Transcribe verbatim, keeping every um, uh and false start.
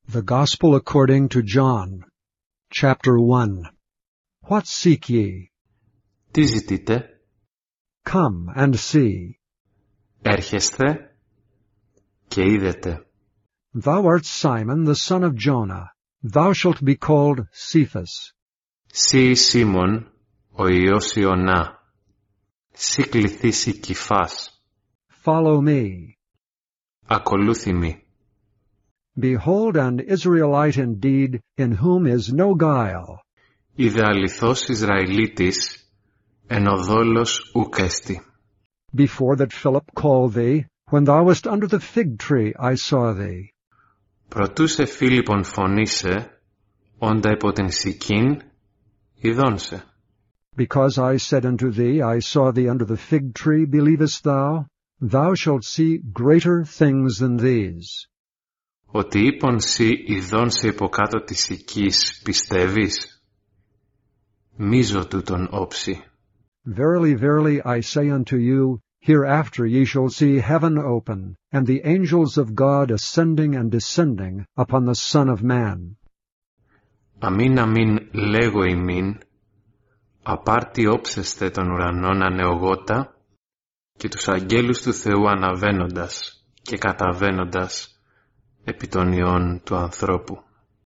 The Gospel according to John, chapter one. What seek ye? Τι ζητείτε? Come and see. Έρχεστε και είδετε. Thou art Simon, the son of Jonah. Thou shalt be called Cephas. Σύ Σίμων, ο Υιός Ιωνά. Σύ κληθήσει Κηφάς. Follow me. Ακολούθει μη. Behold an Israelite indeed, in whom is no guile. Είδε αληθώς Ισραηλίτης, εν ο δόλος ουκ έστι. Before that Philip called thee, when thou wast under the fig tree, I saw thee. Προτού σε Φίλιππον φωνήσε, όντα υπό την σικήν, ειδών σε. Because I said unto thee, I saw thee under the fig tree, believest thou? Thou shalt see greater things than these. Ότι είπον σοι ειδών σε υποκάτω της σικής, πιστεύεις? Μίζω τούτον όψη. Verily, verily, I say unto you, hereafter ye shall see heaven open, and the angels of God ascending and descending upon the Son of Man. Αμήν αμήν λέγω ημίν, απάρτι όψεστε των ουρανών ανεογότα, και τους αγγέλους του Θεού αναβαίνοντας και καταβαίνοντας επί των ιών του ανθρώπου.